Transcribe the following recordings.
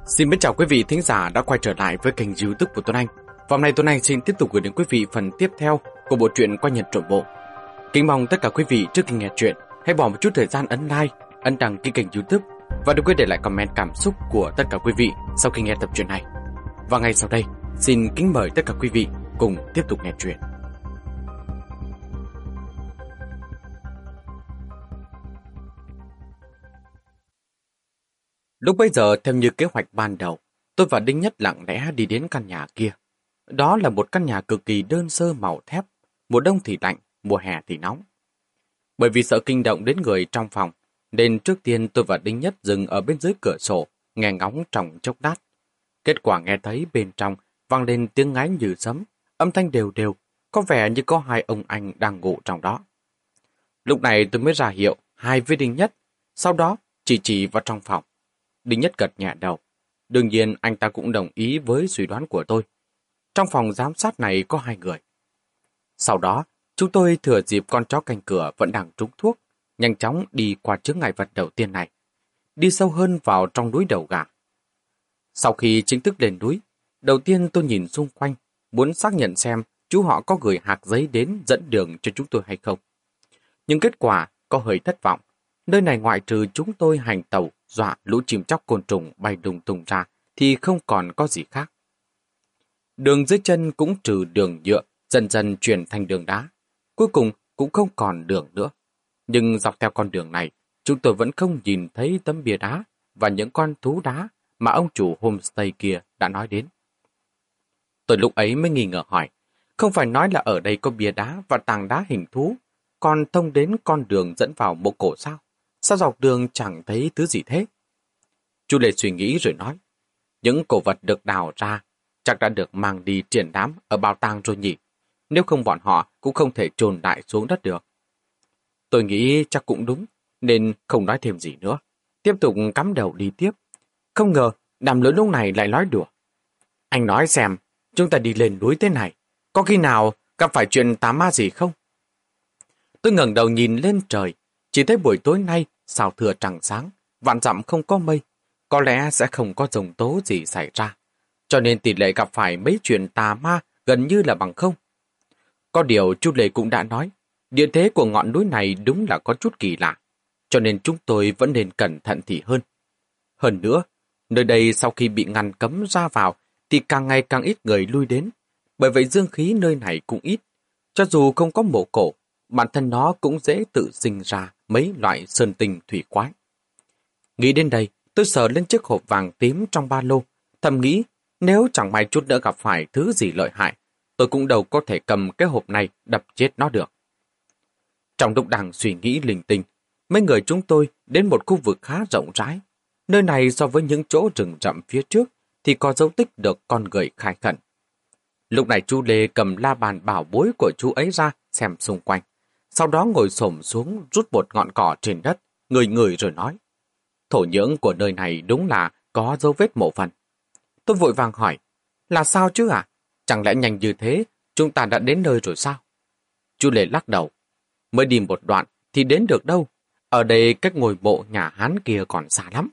Xin mến chào quý vị thính giả đã quay trở lại với kênh YouTube của Tuấn Anh. Và hôm nay Tuấn Anh xin tiếp tục gửi đến quý vị phần tiếp theo của bộ truyện Qua Nhật Trộm Bộ. Kính mong tất cả quý vị trước khi nghe truyện hãy bỏ một chút thời gian ấn like, ấn đăng ký kênh YouTube và đừng quên để lại comment cảm xúc của tất cả quý vị sau khi nghe tập truyện này. Và ngay sau đây, xin kính mời tất cả quý vị cùng tiếp tục nghe truyện. Lúc bấy giờ, theo như kế hoạch ban đầu, tôi và Đinh Nhất lặng lẽ đi đến căn nhà kia. Đó là một căn nhà cực kỳ đơn sơ màu thép, mùa đông thì lạnh, mùa hè thì nóng. Bởi vì sợ kinh động đến người trong phòng, nên trước tiên tôi và Đinh Nhất dừng ở bên dưới cửa sổ, nghe ngóng trong chốc lát. Kết quả nghe thấy bên trong vang lên tiếng ngáy như sấm, âm thanh đều đều, có vẻ như có hai ông anh đang ngủ trong đó. Lúc này tôi mới ra hiệu hai với Đinh Nhất, sau đó chỉ vào trong phòng. Đinh Nhất gật nhẹ đầu. Đương nhiên anh ta cũng đồng ý với suy đoán của tôi. Trong phòng giám sát này có hai người. Sau đó, chúng tôi thừa dịp con chó canh cửa vẫn đang trúng thuốc, nhanh chóng đi qua chướng ngại vật đầu tiên này, đi sâu hơn vào trong núi Đầu Gà. Sau khi chính thức lên núi, đầu tiên tôi nhìn xung quanh, muốn xác nhận xem chú họ có gửi hạc giấy đến dẫn đường cho chúng tôi hay không. Nhưng kết quả có hơi thất vọng. Nơi này ngoại trừ chúng tôi hành tàu dọa lũ chim chóc côn trùng bay đùng tung ra thì không còn có gì khác. Đường dưới chân cũng trừ đường nhựa, dần dần chuyển thành đường đá. Cuối cùng cũng không còn đường nữa. Nhưng dọc theo con đường này, chúng tôi vẫn không nhìn thấy tấm bia đá và những con thú đá mà ông chủ homestay kia đã nói đến. Tôi lúc ấy mới nghi ngờ hỏi, không phải nói là ở đây có bia đá và tảng đá hình thú, còn thông đến con đường dẫn vào mộ cổ sao? Sao dọc đường chẳng thấy thứ gì thế? Chú Lê suy nghĩ rồi nói, những cổ vật được đào ra chắc đã được mang đi triển lãm ở bảo tàng rồi nhỉ. Nếu không bọn họ cũng không thể chôn đại xuống đất được. Tôi nghĩ chắc cũng đúng, nên không nói thêm gì nữa. Tiếp tục cắm đầu đi tiếp. Không ngờ, Đàm Lỗi lúc này lại nói đùa. Anh nói xem, chúng ta đi lên núi thế này, có khi nào gặp phải chuyện tà ma gì không? Tôi ngẩng đầu nhìn lên trời, chỉ thấy buổi tối nay sao thưa trăng sáng, vạn dặm không có mây, có lẽ sẽ không có dòng tố gì xảy ra, cho nên tỷ lệ gặp phải mấy chuyện tà ma gần như là bằng không. Có điều chú Lê cũng đã nói, địa thế của ngọn núi này đúng là có chút kỳ lạ, cho nên chúng tôi vẫn nên cẩn thận thì hơn. Hơn nữa, nơi đây sau khi bị ngăn cấm ra vào thì càng ngày càng ít người lui đến, bởi vậy dương khí nơi này cũng ít. Cho dù không có mộ cổ, bản thân nó cũng dễ tự sinh ra mấy loại sơn tinh thủy quái. Nghĩ đến đây, tôi sờ lên chiếc hộp vàng tím trong ba lô, thầm nghĩ nếu chẳng may chút nữa gặp phải thứ gì lợi hại, tôi cũng đâu có thể cầm cái hộp này đập chết nó được. Trong lúc đang suy nghĩ linh tinh, mấy người chúng tôi đến một khu vực khá rộng rãi. Nơi này so với những chỗ rừng rậm phía trước thì có dấu tích được con người khai khẩn. Lúc này chú Lê cầm la bàn bảo bối của chú ấy ra xem xung quanh. Sau đó ngồi xổm xuống rút một ngọn cỏ trên đất, ngửi rồi nói. Thổ nhưỡng của nơi này đúng là có dấu vết mộ phần. Tôi vội vàng hỏi, là sao chứ à? Chẳng lẽ nhanh như thế, chúng ta đã đến nơi rồi sao? Chú Lê lắc đầu, mới đi một đoạn thì đến được đâu. Ở đây cách ngôi mộ nhà Hán kia còn xa lắm.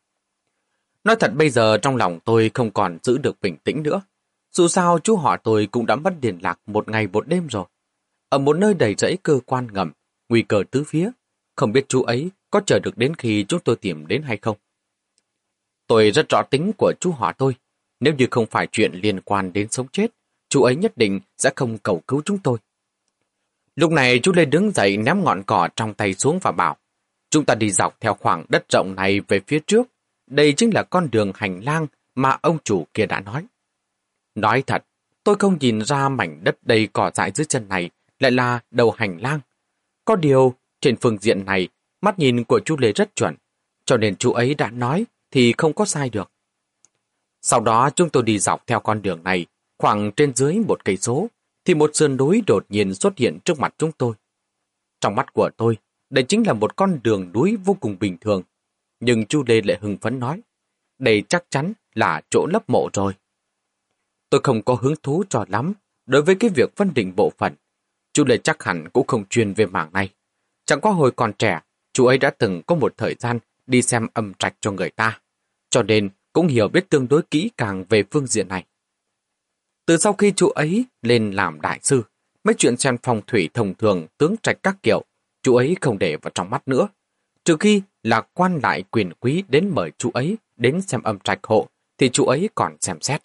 Nói thật bây giờ trong lòng tôi không còn giữ được bình tĩnh nữa. Dù sao chú họ tôi cũng đã mất liên lạc một ngày một đêm rồi. Ở một nơi đầy rẫy cơ quan ngầm, nguy cơ tứ phía, không biết chú ấy có chờ được đến khi chúng tôi tìm đến hay không. Tôi rất rõ tính của chú họ tôi. Nếu như không phải chuyện liên quan đến sống chết, chú ấy nhất định sẽ không cầu cứu chúng tôi. Lúc này chú Lê đứng dậy ném ngọn cỏ trong tay xuống và bảo, chúng ta đi dọc theo khoảng đất rộng này về phía trước. Đây chính là con đường hành lang mà ông chủ kia đã nói. Nói thật, tôi không nhìn ra mảnh đất đầy cỏ dại dưới chân này lại là đầu hành lang. Có điều, trên phương diện này, mắt nhìn của chú Lê rất chuẩn, cho nên chú ấy đã nói thì không có sai được. Sau đó chúng tôi đi dọc theo con đường này, khoảng trên dưới 1 cây số, thì một sườn núi đột nhiên xuất hiện trước mặt chúng tôi. Trong mắt của tôi, đây chính là một con đường núi vô cùng bình thường. Nhưng chú Lê lại hưng phấn nói, đây chắc chắn là chỗ lấp mộ rồi. Tôi không có hứng thú cho lắm đối với cái việc phân định bộ phận. Chú Lê chắc hẳn cũng không chuyên về mảng này. Chẳng qua hồi còn trẻ, chú ấy đã từng có một thời gian đi xem âm trạch cho người ta. Cho nên cũng hiểu biết tương đối kỹ càng về phương diện này. Từ sau khi chú ấy lên làm đại sư, mấy chuyện xem phong thủy thông thường tướng trạch các kiểu, chú ấy không để vào trong mắt nữa. Trừ khi là quan lại quyền quý đến mời chú ấy đến xem âm trạch hộ, thì chú ấy còn xem xét.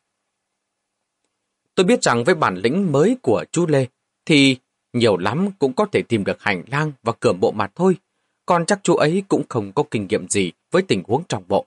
Tôi biết rằng với bản lĩnh mới của chú Lê, thì nhiều lắm cũng có thể tìm được hành lang và cửa mộ mà thôi, còn chắc chú ấy cũng không có kinh nghiệm gì với tình huống trong mộ.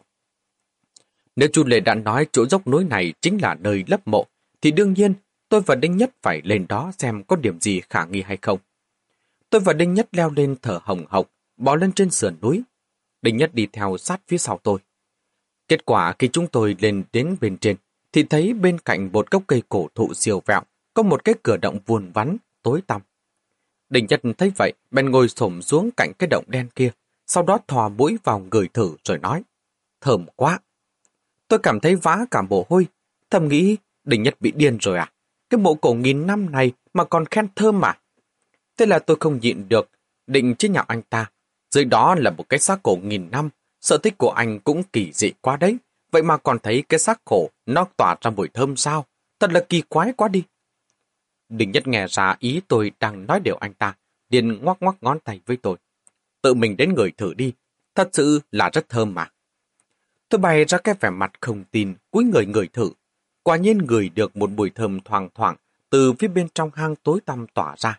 Nếu chú Lê đã nói chỗ dốc núi này chính là nơi lấp mộ, thì đương nhiên tôi và Đinh Nhất phải lên đó xem có điểm gì khả nghi hay không. Tôi và Đinh Nhất leo lên thở hồng hộc, bò lên trên sườn núi. Đinh Nhất đi theo sát phía sau tôi. Kết quả khi chúng tôi lên đến bên trên, thì thấy bên cạnh một gốc cây cổ thụ siêu vẹo, có một cái cửa động vuông vắn, tối tăm. Đinh Nhất thấy vậy, bèn ngồi xổm xuống cạnh cái động đen kia, sau đó thò mũi vào ngửi thử rồi nói, thơm quá. Tôi cảm thấy vã cả mồ hôi, thầm nghĩ, Đinh Nhất bị điên rồi à? Cái mộ cổ nghìn năm này mà còn khen thơm mà. Thế là tôi không nhịn được, định chế nhạo anh ta. Dưới đó là một cái xác cổ nghìn năm, sở thích của anh cũng kỳ dị quá đấy. Vậy mà còn thấy cái xác cổ nó tỏa ra mùi thơm sao? Thật là kỳ quái quá đi. Đinh Nhất nghe ra ý tôi đang nói đều anh ta, liền ngoắc ngoắc ngón tay với tôi. Tự mình đến ngửi thử đi, thật sự là rất thơm mà. Tôi bày ra cái vẻ mặt không tin, cúi người ngửi thử. Quả nhiên ngửi được một mùi thơm thoang thoảng từ phía bên trong hang tối tăm tỏa ra.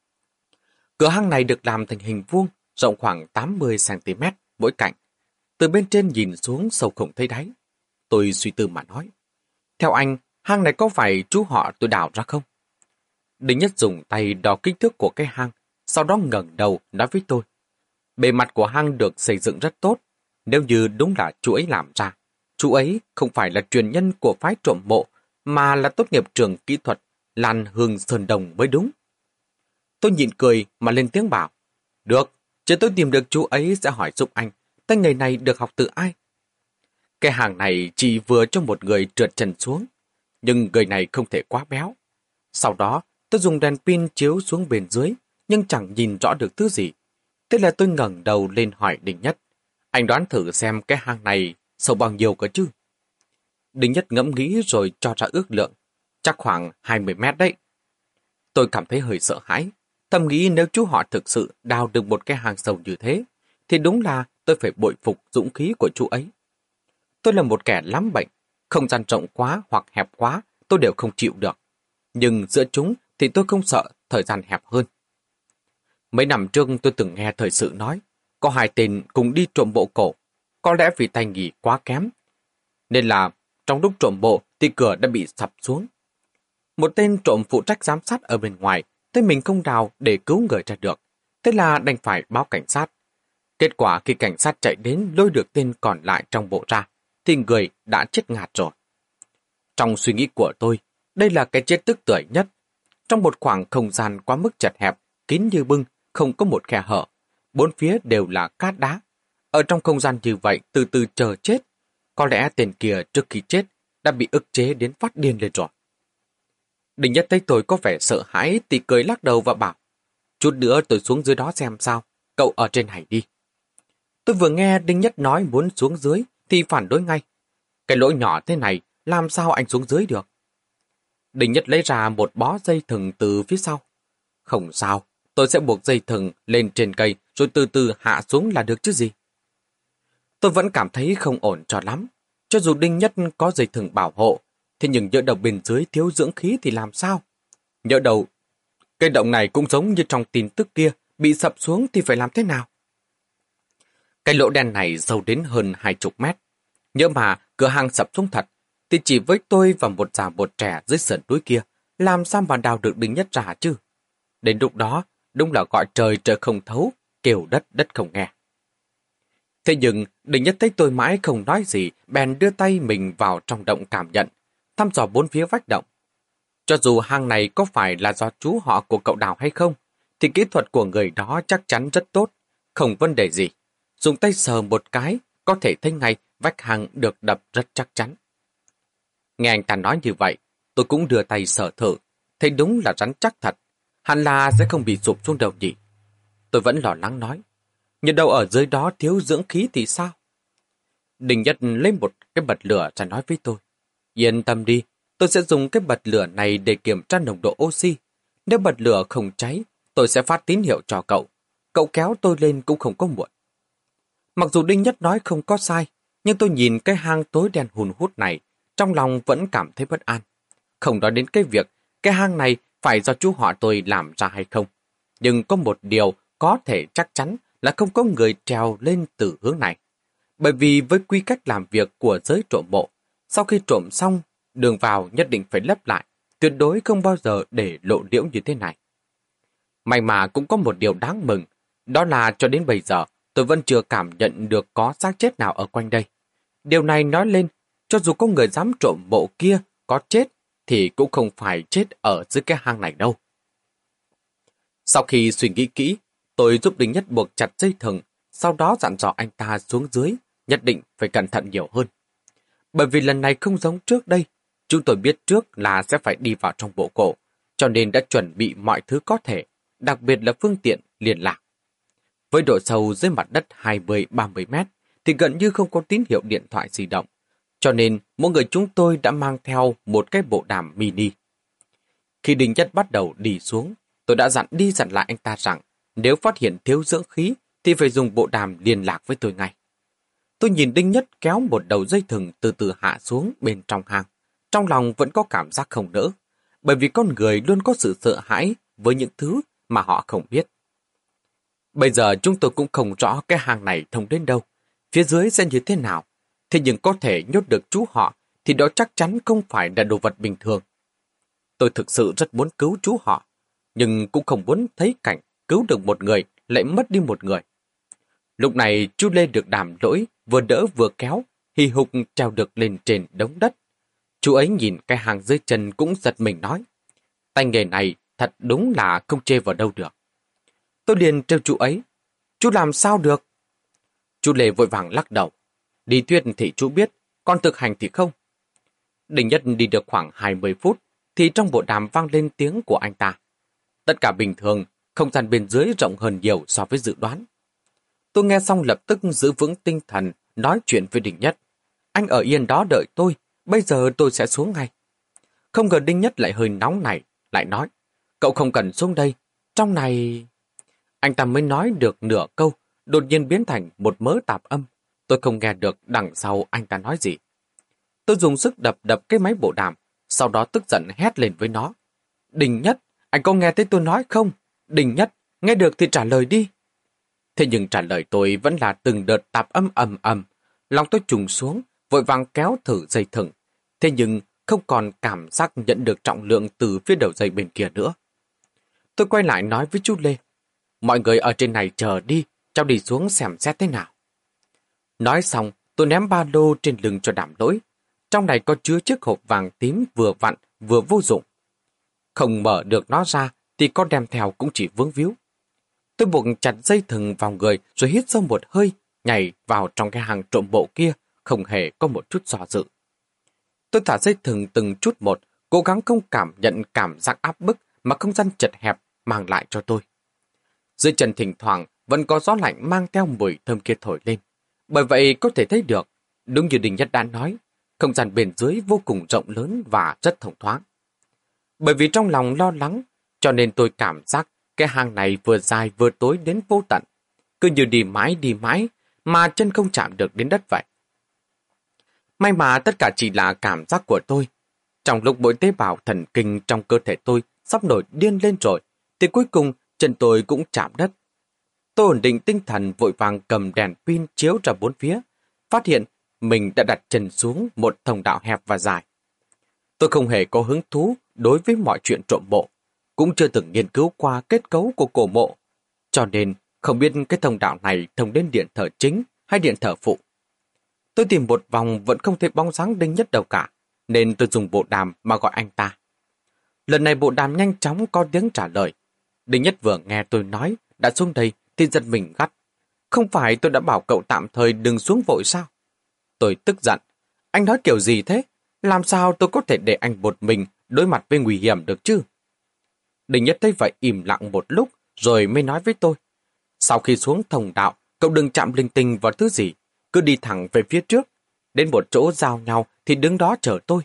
Cửa hang này được làm thành hình vuông, rộng khoảng 80 cm mỗi cạnh. Từ bên trên nhìn xuống sâu không thấy đáy. Tôi suy tư mà nói. Theo anh, hang này có phải chú họ tôi đào ra không? Đinh Nhất dùng tay đo kích thước của cái hang, sau đó ngẩng đầu nói với tôi. Bề mặt của hang được xây dựng rất tốt. Nếu như đúng là chú ấy làm ra, chú ấy không phải là truyền nhân của phái trộm mộ, mà là tốt nghiệp trường kỹ thuật Lan Hương Sơn Đồng mới đúng. Tôi nhịn cười mà lên tiếng bảo. Được, chờ tôi tìm được chú ấy sẽ hỏi giúp anh, tay nghề này được học từ ai? Cái hàng này chỉ vừa cho một người trượt chân xuống, nhưng người này không thể quá béo. Sau đó, tôi dùng đèn pin chiếu xuống bên dưới, nhưng chẳng nhìn rõ được thứ gì. Thế là tôi ngẩng đầu lên hỏi Đinh Nhất. Anh đoán thử xem cái hang này sâu bao nhiêu cơ chứ? Đinh Nhất ngẫm nghĩ rồi cho ra ước lượng. Chắc khoảng 20 mét đấy. Tôi cảm thấy hơi sợ hãi. Thầm nghĩ nếu chú họ thực sự đào được một cái hang sâu như thế, thì đúng là tôi phải bội phục dũng khí của chú ấy. Tôi là một kẻ lắm bệnh. Không gian rộng quá hoặc hẹp quá, tôi đều không chịu được. Nhưng giữa chúng thì tôi không sợ thời gian hẹp hơn. Mấy năm trước tôi từng nghe thời sự nói, có hai tên cùng đi trộm bộ cổ. Có lẽ vì tay nghề quá kém, nên là trong lúc trộm bộ thì cửa đã bị sập xuống. Một tên trộm phụ trách giám sát ở bên ngoài, thấy mình không đào để cứu người ra được. Thế là đành phải báo cảnh sát. Kết quả khi cảnh sát chạy đến lôi được tên còn lại trong bộ ra, thì người đã chết ngạt rồi. Trong suy nghĩ của tôi, đây là cái chết tức tưởi nhất. Trong một khoảng không gian quá mức chật hẹp, kín như bưng, không có một khe hở. Bốn phía đều là cát đá. Ở trong không gian như vậy, từ từ chờ chết. Có lẽ tên kia trước khi chết đã bị ức chế đến phát điên lên rồi. Đinh Nhất thấy tôi có vẻ sợ hãi thì cười lắc đầu và bảo, chút nữa tôi xuống dưới đó xem sao, cậu ở trên này đi. Tôi vừa nghe Đinh Nhất nói muốn xuống dưới thì phản đối ngay. Cái lỗ nhỏ thế này, làm sao anh xuống dưới được? Đinh Nhất lấy ra một bó dây thừng từ phía sau. Không sao, tôi sẽ buộc dây thừng lên trên cây rồi từ từ hạ xuống là được chứ gì. Tôi vẫn cảm thấy không ổn cho lắm. Cho dù Đinh Nhất có dây thừng bảo hộ, thế nhưng nhỡ đầu bên dưới thiếu dưỡng khí thì làm sao? Nhỡ đầu, cây động này cũng giống như trong tin tức kia, bị sập xuống thì phải làm thế nào? Cái lỗ đen này sâu đến hơn 20 mét. Nhỡ mà cửa hàng sập xuống thật, thì chỉ với tôi và một già một trẻ dưới sườn núi kia, làm sao mà đào được Đinh Nhất ra chứ? Đến lúc đó, đúng là gọi trời trời không thấu, kêu đất đất không nghe. Thế nhưng, Đinh Nhất thấy tôi mãi không nói gì, bèn đưa tay mình vào trong động cảm nhận, thăm dò bốn phía vách động. Cho dù hang này có phải là do chú họ của cậu đào hay không, thì kỹ thuật của người đó chắc chắn rất tốt, không vấn đề gì. Dùng tay sờ một cái, có thể thấy ngay vách hang được đập rất chắc chắn. Nghe anh ta nói như vậy, tôi cũng đưa tay sờ thử, thấy đúng là rắn chắc thật, hẳn là sẽ không bị sụp xuống đầu nhỉ. Tôi vẫn lo lắng nói, nhưng đâu ở dưới đó thiếu dưỡng khí thì sao? Đình Nhất lấy một cái bật lửa ra nói với tôi. Yên tâm đi, tôi sẽ dùng cái bật lửa này để kiểm tra nồng độ oxy. Nếu bật lửa không cháy, tôi sẽ phát tín hiệu cho cậu. Cậu kéo tôi lên cũng không có muộn. Mặc dù Đinh Nhất nói không có sai, nhưng tôi nhìn cái hang tối đen hùn hút này, trong lòng vẫn cảm thấy bất an. Không nói đến cái việc cái hang này phải do chú họ tôi làm ra hay không. Nhưng có một điều có thể chắc chắn là không có người trèo lên từ hướng này. Bởi vì với quy cách làm việc của giới trộm mộ, sau khi trộm xong, đường vào nhất định phải lấp lại, tuyệt đối không bao giờ để lộ liễu như thế này. May mà cũng có một điều đáng mừng, đó là cho đến bây giờ tôi vẫn chưa cảm nhận được có xác chết nào ở quanh đây. Điều này nói lên, cho dù có người dám trộm mộ kia có chết, thì cũng không phải chết ở dưới cái hang này đâu. Sau khi suy nghĩ kỹ, tôi giúp Đinh Nhất buộc chặt dây thừng, sau đó dặn dò anh ta xuống dưới, nhất định phải cẩn thận nhiều hơn. Bởi vì lần này không giống trước đây, chúng tôi biết trước là sẽ phải đi vào trong bộ cổ, cho nên đã chuẩn bị mọi thứ có thể, đặc biệt là phương tiện liên lạc. Với độ sâu dưới mặt đất 20-30 mét, thì gần như không có tín hiệu điện thoại di động, cho nên mỗi người chúng tôi đã mang theo một cái bộ đàm mini. Khi Đinh Nhất bắt đầu đi xuống, tôi đã dặn đi dặn lại anh ta rằng nếu phát hiện thiếu dưỡng khí thì phải dùng bộ đàm liên lạc với tôi ngay. Tôi nhìn Đinh Nhất kéo một đầu dây thừng từ từ hạ xuống bên trong hang. Trong lòng vẫn có cảm giác không nỡ, bởi vì con người luôn có sự sợ hãi với những thứ mà họ không biết. Bây giờ chúng tôi cũng không rõ cái hang này thông đến đâu, phía dưới sẽ như thế nào. Thế nhưng có thể nhốt được chú họ thì đó chắc chắn không phải là đồ vật bình thường. Tôi thực sự rất muốn cứu chú họ, nhưng cũng không muốn thấy cảnh cứu được một người lại mất đi một người. Lúc này chú Lê được đàm lỗi, vừa đỡ vừa kéo, hì hục trèo được lên trên đống đất. Chú ấy nhìn cái hang dưới chân cũng giật mình nói, tay nghề này thật đúng là không chê vào đâu được. Tôi liền trêu chú ấy, chú làm sao được? Chú Lê vội vàng lắc đầu, đi thuyết thì chú biết, còn thực hành thì không. Đinh Nhất đi được khoảng 20 phút, thì trong bộ đàm vang lên tiếng của anh ta. Tất cả bình thường, không gian bên dưới rộng hơn nhiều so với dự đoán. Tôi nghe xong lập tức giữ vững tinh thần, nói chuyện với Đinh Nhất. Anh ở yên đó đợi tôi, bây giờ tôi sẽ xuống ngay. Không ngờ Đinh Nhất lại hơi nóng này, lại nói, cậu không cần xuống đây, trong này... Anh ta mới nói được nửa câu, đột nhiên biến thành một mớ tạp âm. Tôi không nghe được đằng sau anh ta nói gì. Tôi dùng sức đập đập cái máy bộ đàm, sau đó tức giận hét lên với nó. Đinh Nhất, anh có nghe thấy tôi nói không? Đinh Nhất, nghe được thì trả lời đi. Thế nhưng trả lời tôi vẫn là từng đợt tạp âm ầm ầm. Lòng tôi trùng xuống, vội vàng kéo thử dây thừng. Thế nhưng không còn cảm giác nhận được trọng lượng từ phía đầu dây bên kia nữa. Tôi quay lại nói với chú Lê. Mọi người ở trên này chờ đi, cháu đi xuống xem xét thế nào. Nói xong, tôi ném ba lô trên lưng cho đảm lỗi. Trong này có chứa chiếc hộp vàng tím vừa vặn, vừa vô dụng. Không mở được nó ra, thì có đem theo cũng chỉ vướng víu. Tôi buộc chặt dây thừng vào người rồi hít sâu một hơi, nhảy vào trong cái hang trộm bộ kia, không hề có một chút do dự. Tôi thả dây thừng từng chút một, cố gắng không cảm nhận cảm giác áp bức mà không gian chật hẹp mang lại cho tôi. Dưới chân thỉnh thoảng vẫn có gió lạnh mang theo mùi thơm kia thổi lên. Bởi vậy có thể thấy được, đúng như Đinh Nhất đã nói, không gian bên dưới vô cùng rộng lớn và rất thông thoáng. Bởi vì trong lòng lo lắng, cho nên tôi cảm giác cái hang này vừa dài vừa tối đến vô tận. Cứ như đi mãi, mà chân không chạm được đến đất vậy. May mà tất cả chỉ là cảm giác của tôi. Trong lúc mỗi tế bào thần kinh trong cơ thể tôi sắp nổi điên lên rồi, thì cuối cùng chân tôi cũng chạm đất. Tôi ổn định tinh thần vội vàng cầm đèn pin chiếu ra bốn phía, phát hiện mình đã đặt chân xuống một thông đạo hẹp và dài. Tôi không hề có hứng thú đối với mọi chuyện trộm mộ, cũng chưa từng nghiên cứu qua kết cấu của cổ mộ, cho nên không biết cái thông đạo này thông đến điện thờ chính hay điện thờ phụ. Tôi tìm một vòng vẫn không thấy bóng dáng Đinh Nhất đâu cả, nên tôi dùng bộ đàm mà gọi anh ta. Lần này bộ đàm nhanh chóng có tiếng trả lời. Đinh Nhất vừa nghe tôi nói đã xuống đây thì giật mình gắt. Không phải tôi đã bảo cậu tạm thời đừng xuống vội sao? Tôi tức giận. Anh nói kiểu gì thế? Làm sao tôi có thể để anh một mình đối mặt với nguy hiểm được chứ? Đinh Nhất thấy vậy im lặng một lúc rồi mới nói với tôi. Sau khi xuống thông đạo, cậu đừng chạm linh tinh vào thứ gì. cứ đi thẳng về phía trước. Đến một chỗ giao nhau thì đứng đó chờ tôi.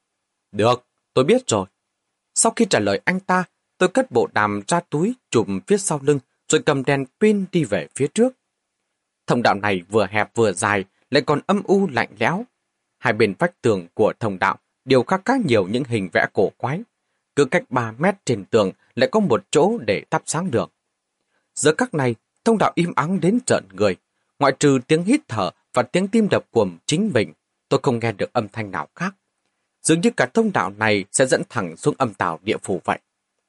Được, tôi biết rồi. Sau khi trả lời anh ta, tôi cất bộ đàm ra túi chùm phía sau lưng rồi cầm đèn pin đi về phía trước. Thông đạo này vừa hẹp vừa dài, lại còn âm u lạnh lẽo. Hai bên vách tường của thông đạo đều khắc khá nhiều những hình vẽ cổ quái. Cứ cách 3 mét trên tường lại có một chỗ để thắp sáng đường. Giờ các này, thông đạo im ắng đến trợn người. Ngoại trừ tiếng hít thở và tiếng tim đập của chính mình, tôi không nghe được âm thanh nào khác. Dường như cả thông đạo này sẽ dẫn thẳng xuống âm tào địa phủ vậy.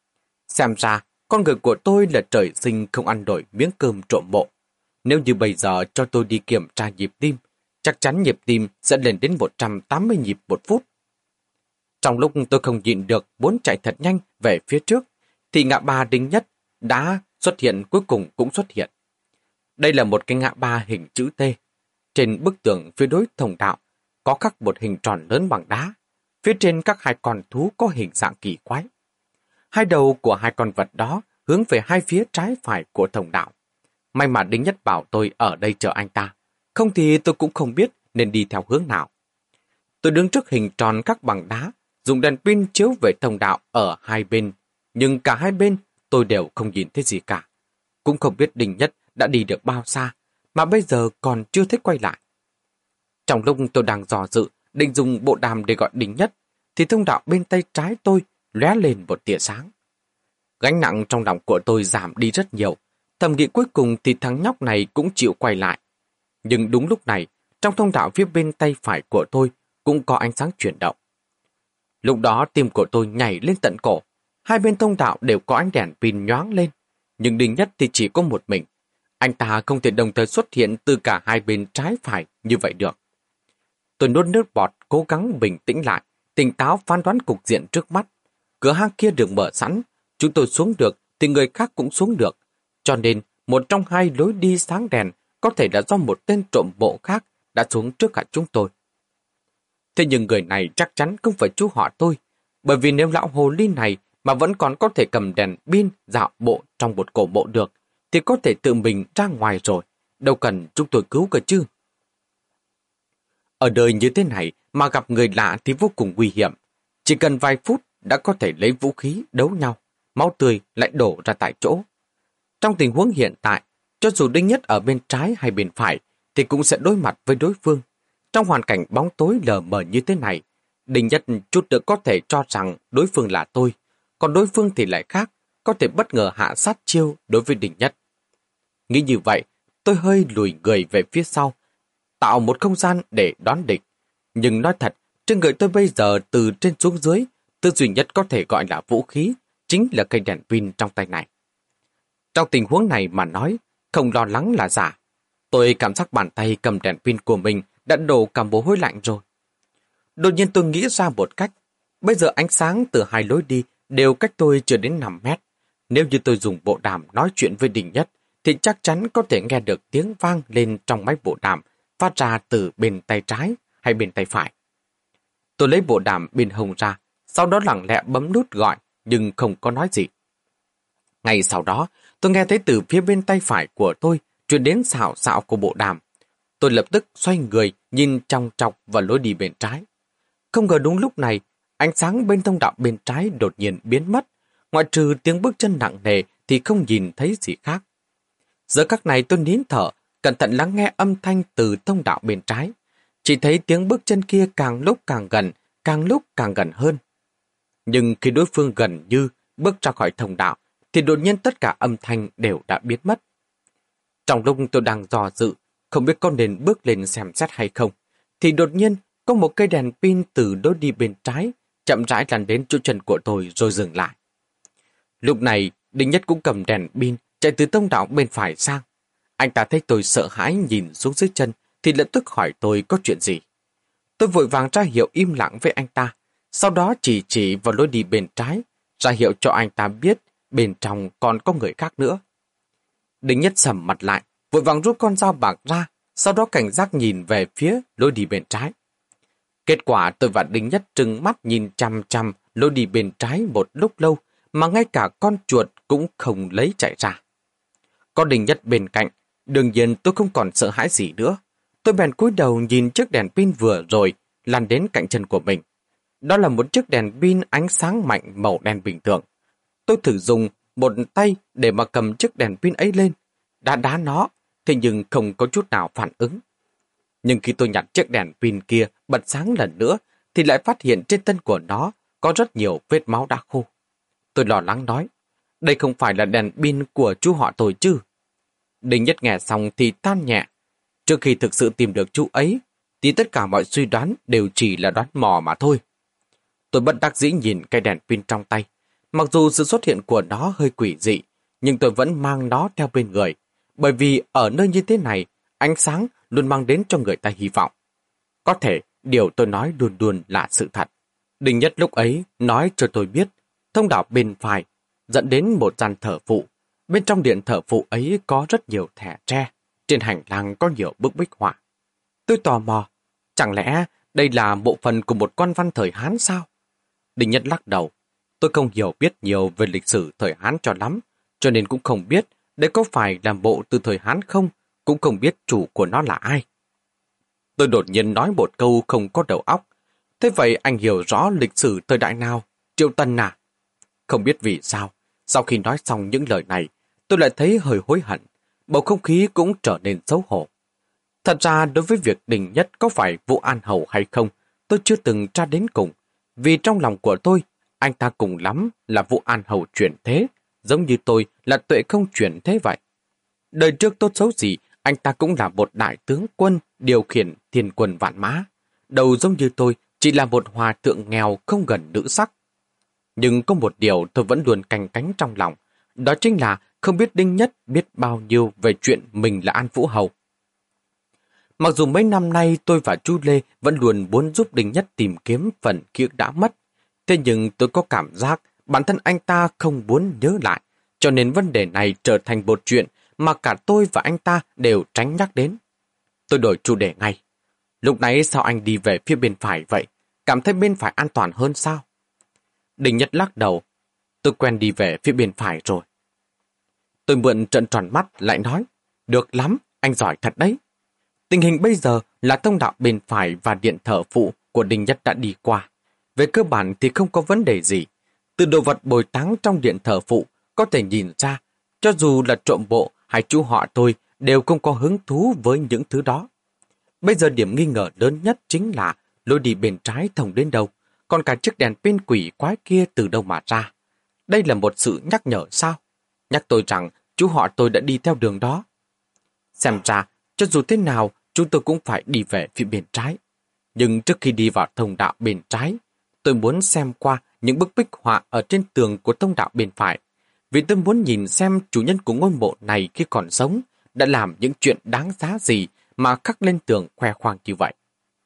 Xem ra, con người của tôi là trời sinh không ăn nổi miếng cơm trộm mộ. Nếu như bây giờ cho tôi đi kiểm tra nhịp tim, chắc chắn nhịp tim sẽ lên đến 180 nhịp một phút. Trong lúc tôi không nhịn được muốn chạy thật nhanh về phía trước, thì ngã ba Đinh Nhất đã xuất hiện, cuối cùng cũng xuất hiện. Đây là một cái ngã ba hình chữ T. Trên bức tường phía đối thông đạo có khắc một hình tròn lớn bằng đá. Phía trên các hai con thú có hình dạng kỳ quái. Hai đầu của hai con vật đó hướng về hai phía trái phải của thông đạo. May mà Đinh Nhất bảo tôi ở đây chờ anh ta. Không thì tôi cũng không biết nên đi theo hướng nào. Tôi đứng trước hình tròn khắc bằng đá, dùng đèn pin chiếu về thông đạo ở hai bên. Nhưng cả hai bên tôi đều không nhìn thấy gì cả. Cũng không biết Đinh Nhất đã đi được bao xa, mà bây giờ còn chưa thấy quay lại. Trong lúc tôi đang dò dự, định dùng bộ đàm để gọi Đinh Nhất, thì thông đạo bên tay trái tôi lóe lên một tia sáng. Gánh nặng trong lòng của tôi giảm đi rất nhiều. Thầm nghĩ cuối cùng thì thằng nhóc này cũng chịu quay lại. Nhưng đúng lúc này, trong thông đạo phía bên tay phải của tôi cũng có ánh sáng chuyển động. Lúc đó tim của tôi nhảy lên tận cổ. Hai bên thông đạo đều có ánh đèn pin nhoáng lên. Nhưng Đinh Nhất thì chỉ có một mình. Anh ta không thể đồng thời xuất hiện từ cả hai bên trái phải như vậy được. Tôi nuốt nước bọt, cố gắng bình tĩnh lại, tỉnh táo phán đoán cục diện trước mắt. Cửa hang kia được mở sẵn, chúng tôi xuống được thì người khác cũng xuống được. Cho nên, một trong hai lối đi sáng đèn có thể là do một tên trộm bộ khác đã xuống trước cả chúng tôi. Thế nhưng người này chắc chắn không phải chú họ tôi, bởi vì nếu lão hồ ly này mà vẫn còn có thể cầm đèn pin dạo bộ trong một cổ mộ được, thì có thể tự mình ra ngoài rồi, đâu cần chúng tôi cứu cơ chứ. Ở đời như thế này mà gặp người lạ thì vô cùng nguy hiểm. Chỉ cần vài phút đã có thể lấy vũ khí đấu nhau, máu tươi lại đổ ra tại chỗ. Trong tình huống hiện tại, cho dù Đinh Nhất ở bên trái hay bên phải, thì cũng sẽ đối mặt với đối phương. Trong hoàn cảnh bóng tối lờ mờ như thế này, Đinh Nhất chút được có thể cho rằng đối phương là tôi, còn đối phương thì lại khác, có thể bất ngờ hạ sát chiêu đối với Đinh Nhất. Nghĩ như vậy, tôi hơi lùi người về phía sau, tạo một không gian để đón địch. Nhưng nói thật, trên người tôi bây giờ từ trên xuống dưới, thứ duy nhất có thể gọi là vũ khí, chính là cây đèn pin trong tay này. Trong tình huống này mà nói, không lo lắng là giả. Tôi cảm giác bàn tay cầm đèn pin của mình đã đổ cả mồ hôi lạnh rồi. Đột nhiên tôi nghĩ ra một cách. Bây giờ ánh sáng từ hai lối đi đều cách tôi chưa đến 5 mét. Nếu như tôi dùng bộ đàm nói chuyện với Đinh Nhất, thì chắc chắn có thể nghe được tiếng vang lên trong máy bộ đàm phát ra từ bên tay trái hay bên tay phải. Tôi lấy bộ đàm bên hông ra, sau đó lặng lẽ bấm nút gọi, nhưng không có nói gì. Ngay sau đó, tôi nghe thấy từ phía bên tay phải của tôi truyền đến xạo xạo của bộ đàm. Tôi lập tức xoay người, nhìn chòng chọc vào lối đi bên trái. Không ngờ đúng lúc này, ánh sáng bên thông đạo bên trái đột nhiên biến mất. Ngoại trừ tiếng bước chân nặng nề thì không nhìn thấy gì khác. Giờ các này tôi nín thở, cẩn thận lắng nghe âm thanh từ thông đạo bên trái. Chỉ thấy tiếng bước chân kia càng lúc càng gần, càng lúc càng gần hơn. Nhưng khi đối phương gần như bước ra khỏi thông đạo, thì đột nhiên tất cả âm thanh đều đã biến mất. Trong lúc tôi đang dò dự, không biết có nên bước lên xem xét hay không, thì đột nhiên có một cây đèn pin từ lối đi bên trái chậm rãi lăn đến chỗ chân của tôi rồi dừng lại. Lúc này, Đinh Nhất cũng cầm đèn pin chạy từ thông đạo bên phải sang. Anh ta thấy tôi sợ hãi nhìn xuống dưới chân thì lập tức hỏi tôi có chuyện gì. Tôi vội vàng ra hiệu im lặng với anh ta, sau đó chỉ vào lối đi bên trái, ra hiệu cho anh ta biết bên trong còn có người khác nữa. Đinh Nhất sầm mặt lại, vội vàng rút con dao bạc ra, sau đó cảnh giác nhìn về phía lối đi bên trái. Kết quả tôi và Đinh Nhất trừng mắt nhìn chằm chằm lối đi bên trái một lúc lâu, mà ngay cả con chuột cũng không lấy chạy ra. Có Đinh Nhất bên cạnh, đương nhiên tôi không còn sợ hãi gì nữa. Tôi bèn cúi đầu nhìn chiếc đèn pin vừa rồi lăn đến cạnh chân của mình. Đó là một chiếc đèn pin ánh sáng mạnh màu đen bình thường. Tôi thử dùng một tay để mà cầm chiếc đèn pin ấy lên, đã đá nó, thế nhưng không có chút nào phản ứng. Nhưng khi tôi nhặt chiếc đèn pin kia bật sáng lần nữa, thì lại phát hiện trên thân của nó có rất nhiều vết máu đã khô. Tôi lo lắng nói, đây không phải là đèn pin của chú họ tôi chứ? Đinh Nhất nghe xong thì than nhẹ. Trước khi thực sự tìm được chú ấy, thì tất cả mọi suy đoán đều chỉ là đoán mò mà thôi. Tôi bất đắc dĩ nhìn cây đèn pin trong tay. Mặc dù sự xuất hiện của nó hơi quỷ dị, nhưng tôi vẫn mang nó theo bên người. Bởi vì ở nơi như thế này, ánh sáng luôn mang đến cho người ta hy vọng. Có thể điều tôi nói luôn luôn là sự thật. Đinh Nhất lúc ấy nói cho tôi biết, thông đạo bên phải dẫn đến một gian thờ phụ. Bên trong điện thờ phụ ấy có rất nhiều thẻ tre. Trên hành lang có nhiều bức bích họa. Tôi tò mò, chẳng lẽ đây là bộ phận của một quan văn thời Hán sao? Đinh Nhất lắc đầu. Tôi không hiểu biết nhiều về lịch sử thời Hán cho lắm, cho nên cũng không biết đây có phải là bộ từ thời Hán không, cũng không biết chủ của nó là ai. Tôi đột nhiên nói một câu không có đầu óc. Thế vậy anh hiểu rõ lịch sử thời đại nào? Triệu Tân à? Không biết vì sao, sau khi nói xong những lời này, tôi lại thấy hơi hối hận. Bầu không khí cũng trở nên xấu hổ. Thật ra đối với việc Đinh Nhất có phải Vũ An Hầu hay không, tôi chưa từng tra đến cùng. Vì trong lòng của tôi, anh ta cùng lắm là Vũ An Hầu chuyển thế, giống như tôi là Tuệ Không chuyển thế vậy. Đời trước tốt xấu gì, anh ta cũng là một đại tướng quân điều khiển thiên quân vạn mã. Đầu giống như tôi chỉ là một hòa thượng nghèo không gần nữ sắc. Nhưng có một điều tôi vẫn luôn canh cánh trong lòng, đó chính là không biết Đinh Nhất biết bao nhiêu về chuyện mình là An Vũ Hầu. Mặc dù mấy năm nay tôi và chú Lê vẫn luôn muốn giúp Đinh Nhất tìm kiếm phần kia đã mất, thế nhưng tôi có cảm giác bản thân anh ta không muốn nhớ lại, cho nên vấn đề này trở thành một chuyện mà cả tôi và anh ta đều tránh nhắc đến. Tôi đổi chủ đề ngay. Lúc nãy sao anh đi về phía bên phải vậy? Cảm thấy bên phải an toàn hơn sao? Đinh Nhất lắc đầu. Tôi quen đi về phía bên phải rồi. Tôi mượn trợn tròn mắt lại nói. Được lắm, anh giỏi thật đấy. Tình hình bây giờ là thông đạo bên phải và điện thờ phụ của Đinh Nhất đã đi qua. Về cơ bản thì không có vấn đề gì. Từ đồ vật bồi táng trong điện thờ phụ có thể nhìn ra, cho dù là trộm bộ hay chú họ tôi đều không có hứng thú với những thứ đó. Bây giờ điểm nghi ngờ lớn nhất chính là lối đi bên trái thông đến đâu, còn cả chiếc đèn pin quỷ quái kia từ đâu mà ra. Đây là một sự nhắc nhở sao? Nhắc tôi rằng chú họ tôi đã đi theo đường đó. Xem ra, cho dù thế nào, chúng tôi cũng phải đi về phía bên trái. Nhưng trước khi đi vào thông đạo bên trái, tôi muốn xem qua những bức bích họa ở trên tường của thông đạo bên phải. Vì tôi muốn nhìn xem chủ nhân của ngôi mộ này khi còn sống đã làm những chuyện đáng giá gì mà khắc lên tường khoe khoang như vậy.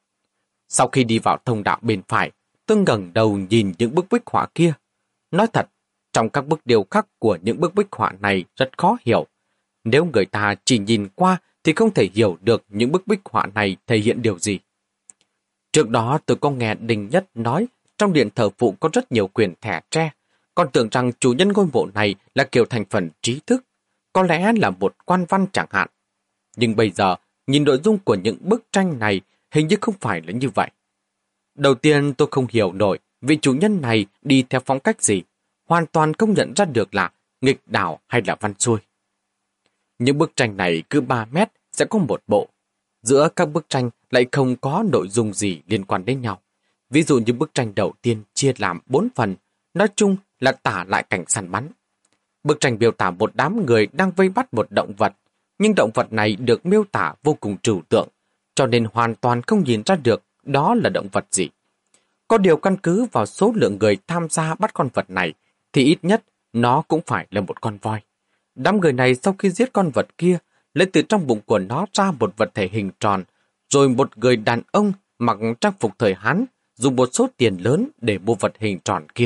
Sau khi đi vào thông đạo bên phải, tôi ngẩng đầu nhìn những bức bích họa kia. Nói thật, trong các bức điêu khắc của những bức bích họa này rất khó hiểu. Nếu người ta chỉ nhìn qua thì không thể hiểu được những bức bích họa này thể hiện điều gì. Trước đó tôi có nghe Đinh Nhất nói trong điện thờ phụ có rất nhiều quyền thẻ tre, còn tưởng rằng chủ nhân ngôi mộ này là kiểu thành phần trí thức, có lẽ là một quan văn chẳng hạn. Nhưng bây giờ, nhìn nội dung của những bức tranh này hình như không phải là như vậy. Đầu tiên tôi không hiểu nổi vị chủ nhân này đi theo phong cách gì, hoàn toàn không nhận ra được là nghịch đảo hay là văn xuôi. Những bức tranh này cứ 3 mét sẽ có một bộ. Giữa các bức tranh lại không có nội dung gì liên quan đến nhau. Ví dụ như bức tranh đầu tiên chia làm 4 phần, nói chung là tả lại cảnh săn bắn. Bức tranh miêu tả một đám người đang vây bắt một động vật, nhưng động vật này được miêu tả vô cùng trừu tượng, cho nên hoàn toàn không nhìn ra được đó là động vật gì. Có điều căn cứ vào số lượng người tham gia bắt con vật này, thì ít nhất nó cũng phải là một con voi. Đám người này sau khi giết con vật kia, lấy từ trong bụng của nó ra một vật thể hình tròn, rồi một người đàn ông mặc trang phục thời Hán dùng một số tiền lớn để mua vật hình tròn kia.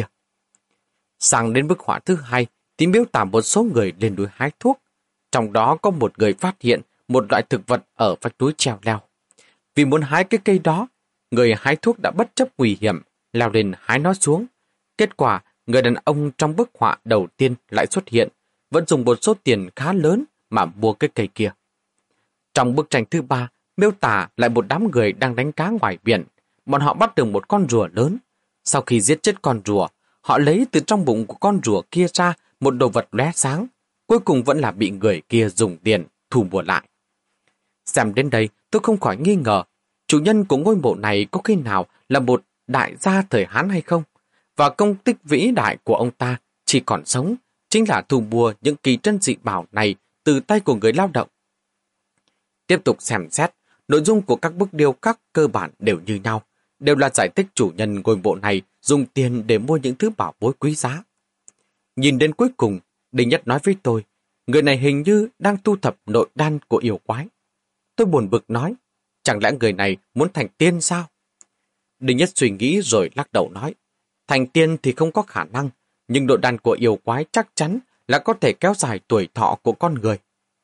Sang đến bức họa thứ hai thì miêu tả một số người lên núi hái thuốc. Trong đó có một người phát hiện một loại thực vật ở vách núi treo leo. Vì muốn hái cái cây đó, người hái thuốc đã bất chấp nguy hiểm, leo lên hái nó xuống. Kết quả, người đàn ông trong bức họa đầu tiên lại xuất hiện, vẫn dùng một số tiền khá lớn mà mua cái cây kia. Trong bức tranh thứ ba miêu tả lại một đám người đang đánh cá ngoài biển. Bọn họ bắt được một con rùa lớn. Sau khi giết chết con rùa, họ lấy từ trong bụng của con rùa kia ra một đồ vật lóe sáng. Cuối cùng vẫn là bị người kia dùng tiền thu mua lại. Xem đến đây, tôi không khỏi nghi ngờ, chủ nhân của ngôi mộ này có khi nào là một đại gia thời Hán hay không? Và công tích vĩ đại của ông ta chỉ còn sống, chính là thu mua những kỳ trân dị bảo này từ tay của người lao động. Tiếp tục xem xét, nội dung của các bức điêu khắc cơ bản đều như nhau, đều là giải thích chủ nhân ngôi mộ này dùng tiền để mua những thứ bảo bối quý giá. Nhìn đến cuối cùng, Đinh Nhất nói với tôi, người này hình như đang tu thập nội đan của yêu quái. Tôi buồn bực nói, chẳng lẽ người này muốn thành tiên sao? Đinh Nhất suy nghĩ rồi lắc đầu nói, thành tiên thì không có khả năng, nhưng nội đan của yêu quái chắc chắn là có thể kéo dài tuổi thọ của con người.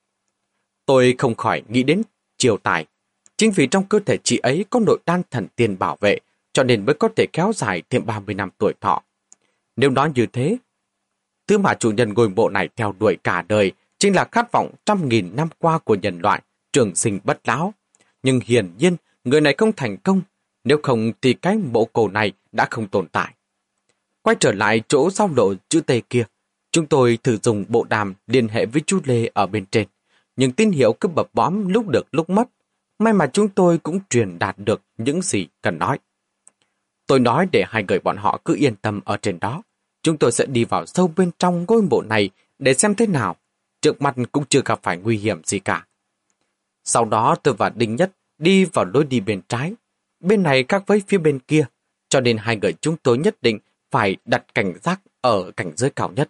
Tôi không khỏi nghĩ đến Triều Tài. Chính vì trong cơ thể chị ấy có nội đan thần tiên bảo vệ, cho nên mới có thể kéo dài thêm 30 năm tuổi thọ. Nếu nói như thế, thứ mà chủ nhân ngôi mộ này theo đuổi cả đời chính là khát vọng 100.000 năm qua của nhân loại, trường sinh bất lão. Nhưng hiển nhiên, người này không thành công, nếu không thì cái mộ cổ này đã không tồn tại. Quay trở lại chỗ giao lộ chữ T kia, chúng tôi thử dùng bộ đàm liên hệ với chú Lê ở bên trên, nhưng tín hiệu cứ bập bõm lúc được lúc mất. May mà chúng tôi cũng truyền đạt được những gì cần nói. Tôi nói để hai người bọn họ cứ yên tâm ở trên đó. Chúng tôi sẽ đi vào sâu bên trong ngôi mộ này để xem thế nào. Trước mặt cũng chưa gặp phải nguy hiểm gì cả. Sau đó tôi và Đinh Nhất đi vào lối đi bên trái. Bên này khác với phía bên kia, cho nên hai người chúng tôi nhất định phải đặt cảnh giác ở cảnh giới cao nhất.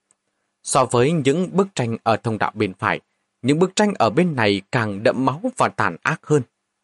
So với những bức tranh ở thông đạo bên phải, những bức tranh ở bên này càng đậm máu và tàn ác hơn.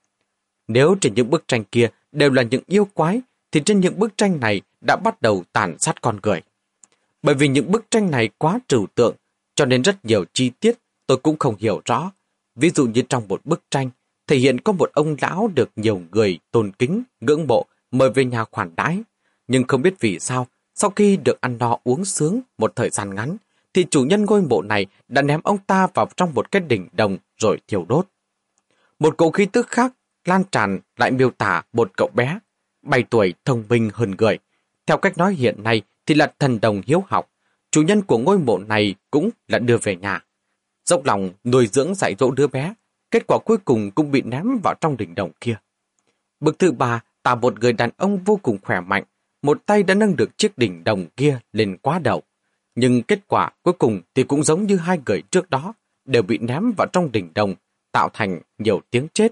Nếu trên những bức tranh kia đều là những yêu quái, thì trên những bức tranh này đã bắt đầu tàn sát con người. Bởi vì những bức tranh này quá trừu tượng, cho nên rất nhiều chi tiết tôi cũng không hiểu rõ. Ví dụ như trong một bức tranh, thể hiện có một ông lão được nhiều người tôn kính, ngưỡng mộ, mời về nhà khoản đãi. Nhưng không biết vì sao, sau khi được ăn no uống sướng một thời gian ngắn, thì chủ nhân ngôi mộ này đã ném ông ta vào trong một cái đỉnh đồng rồi thiêu đốt. Một cỗ khí tức khác lan tràn lại miêu tả một cậu bé, 7 tuổi thông minh hơn người. Theo cách nói hiện nay thì là thần đồng hiếu học. Chủ nhân của ngôi mộ này cũng là đưa về nhà. Dốc lòng nuôi dưỡng dạy dỗ đứa bé, kết quả cuối cùng cũng bị ném vào trong đỉnh đồng kia. Bức thứ 3 tả một người đàn ông vô cùng khỏe mạnh, một tay đã nâng được chiếc đỉnh đồng kia lên quá đầu. Nhưng kết quả cuối cùng thì cũng giống như hai người trước đó, đều bị ném vào trong đỉnh đồng, tạo thành nhiều tiếng chết.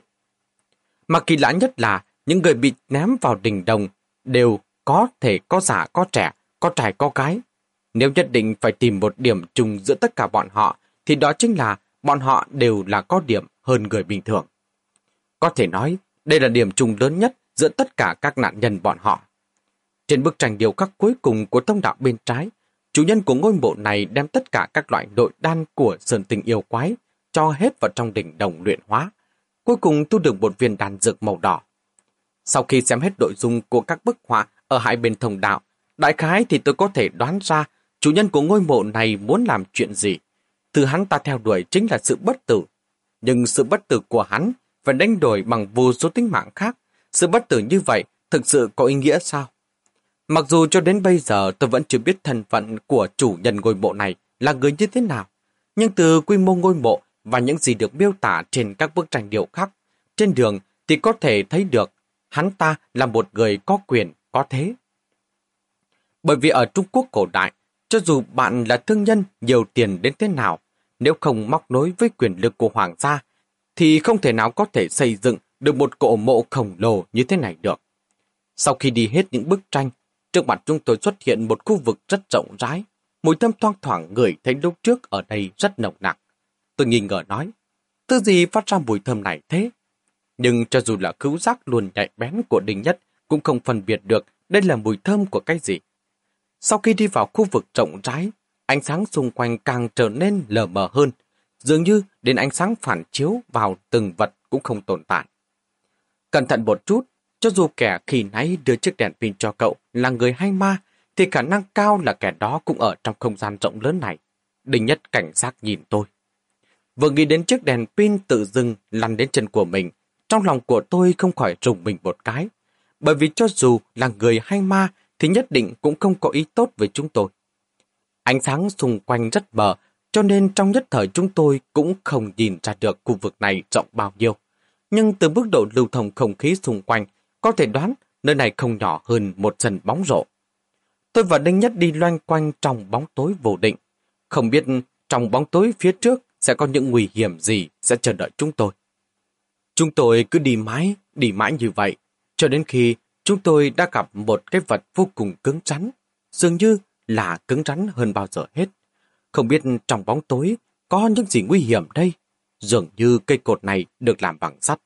Mà kỳ lạ nhất là những người bị ném vào đỉnh đồng đều có thể có già có trẻ, có trai có gái. Nếu nhất định phải tìm một điểm chung giữa tất cả bọn họ, thì đó chính là bọn họ đều là có điểm hơn người bình thường. Có thể nói, đây là điểm chung lớn nhất giữa tất cả các nạn nhân bọn họ. Trên bức tranh điêu khắc cuối cùng của thông đạo bên trái, chủ nhân của ngôi mộ này đem tất cả các loại nội đan của sơn tinh yêu quái cho hết vào trong đỉnh đồng luyện hóa. Cuối cùng thu được một viên đan dược màu đỏ. Sau khi xem hết nội dung của các bức họa ở hai bên thông đạo, đại khái thì tôi có thể đoán ra chủ nhân của ngôi mộ này muốn làm chuyện gì. Thứ hắn ta theo đuổi chính là sự bất tử. Nhưng sự bất tử của hắn phải đánh đổi bằng vô số tính mạng khác. Sự bất tử như vậy thực sự có ý nghĩa sao? Mặc dù cho đến bây giờ tôi vẫn chưa biết thân phận của chủ nhân ngôi mộ này là người như thế nào, nhưng từ quy mô ngôi mộ và những gì được miêu tả trên các bức tranh điêu khắc, trên đường thì có thể thấy được hắn ta là một người có quyền, có thế. Bởi vì ở Trung Quốc cổ đại, cho dù bạn là thương nhân nhiều tiền đến thế nào, nếu không móc nối với quyền lực của hoàng gia, thì không thể nào có thể xây dựng được một cổ mộ khổng lồ như thế này được. Sau khi đi hết những bức tranh, trước mặt chúng tôi xuất hiện một khu vực rất rộng rãi, mùi thơm thoang thoảng ngửi thấy lúc trước ở đây rất nồng nặc. Tôi nghi ngờ nói, thứ gì phát ra mùi thơm này thế? Nhưng cho dù là khứu giác luôn nhạy bén của Đinh Nhất, cũng không phân biệt được đây là mùi thơm của cái gì. Sau khi đi vào khu vực rộng rãi, ánh sáng xung quanh càng trở nên lờ mờ hơn, dường như đến ánh sáng phản chiếu vào từng vật cũng không tồn tại. Cẩn thận một chút, cho dù kẻ khi nãy đưa chiếc đèn pin cho cậu là người hay ma, thì khả năng cao là kẻ đó cũng ở trong không gian rộng lớn này. Đinh Nhất cảnh giác nhìn tôi. Vừa nghĩ đến chiếc đèn pin tự dưng lăn đến chân của mình, trong lòng của tôi không khỏi rùng mình một cái. Bởi vì cho dù là người hay ma thì nhất định cũng không có ý tốt với chúng tôi. Ánh sáng xung quanh rất mờ, cho nên trong nhất thời chúng tôi cũng không nhìn ra được khu vực này rộng bao nhiêu. Nhưng từ mức độ lưu thông không khí xung quanh, có thể đoán nơi này không nhỏ hơn một sân bóng rổ. Tôi và Đinh Nhất đi loanh quanh trong bóng tối vô định. Không biết trong bóng tối phía trước sẽ có những nguy hiểm gì sẽ chờ đợi chúng tôi. Chúng tôi cứ đi mãi như vậy, cho đến khi chúng tôi đã gặp một cái vật vô cùng cứng rắn, dường như là cứng rắn hơn bao giờ hết. Không biết trong bóng tối có những gì nguy hiểm đây, dường như cây cột này được làm bằng sắt.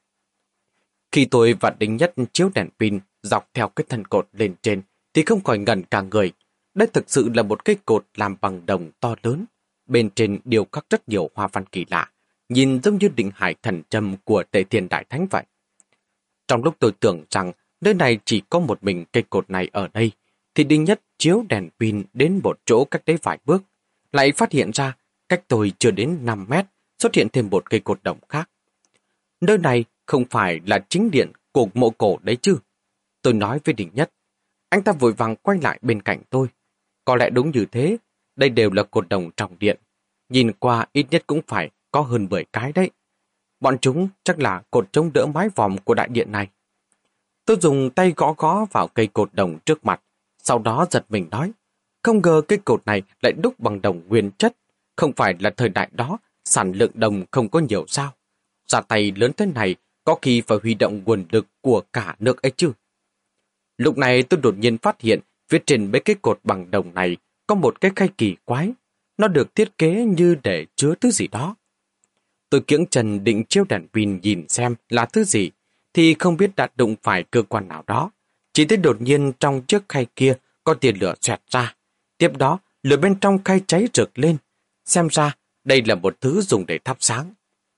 Khi tôi và Đinh Nhất chiếu đèn pin dọc theo cái thân cột lên trên, thì không khỏi ngẩn cả người. Đây thực sự là một cây cột làm bằng đồng to lớn, bên trên điêu khắc rất nhiều hoa văn kỳ lạ, nhìn giống như định hải thần châm của Tề Thiên Đại Thánh vậy. Trong lúc tôi tưởng rằng nơi này chỉ có một mình cây cột này ở đây, thì Đinh Nhất chiếu đèn pin đến một chỗ cách đấy vài bước, lại phát hiện ra cách tôi chưa đến 5 mét xuất hiện thêm một cây cột đồng khác. Nơi này không phải là chính điện của mộ cổ đấy chứ? Tôi nói với Đinh Nhất. Anh ta vội vàng quay lại bên cạnh tôi. Có lẽ đúng như thế, đây đều là cột đồng trong điện. Nhìn qua ít nhất cũng phải có hơn 10 cái đấy. Bọn chúng chắc là cột chống đỡ mái vòm của đại điện này. Tôi dùng tay gõ gõ vào cây cột đồng trước mặt, sau đó giật mình nói, không ngờ cây cột này lại đúc bằng đồng nguyên chất, không phải là thời đại đó sản lượng đồng không có nhiều sao. Ra tay lớn thế này, có khi phải huy động nguồn lực của cả nước ấy chứ. Lúc này tôi đột nhiên phát hiện phía trên mấy cái cột bằng đồng này có một cái khay kỳ quái. Nó được thiết kế như để chứa thứ gì đó. Tôi kiễng chân định chiếu đèn pin nhìn xem là thứ gì, thì không biết đã đụng phải cơ quan nào đó. Chỉ thấy đột nhiên trong chiếc khay kia có tia lửa xoẹt ra. Tiếp đó, lửa bên trong khay cháy rực lên. Xem ra, đây là một thứ dùng để thắp sáng.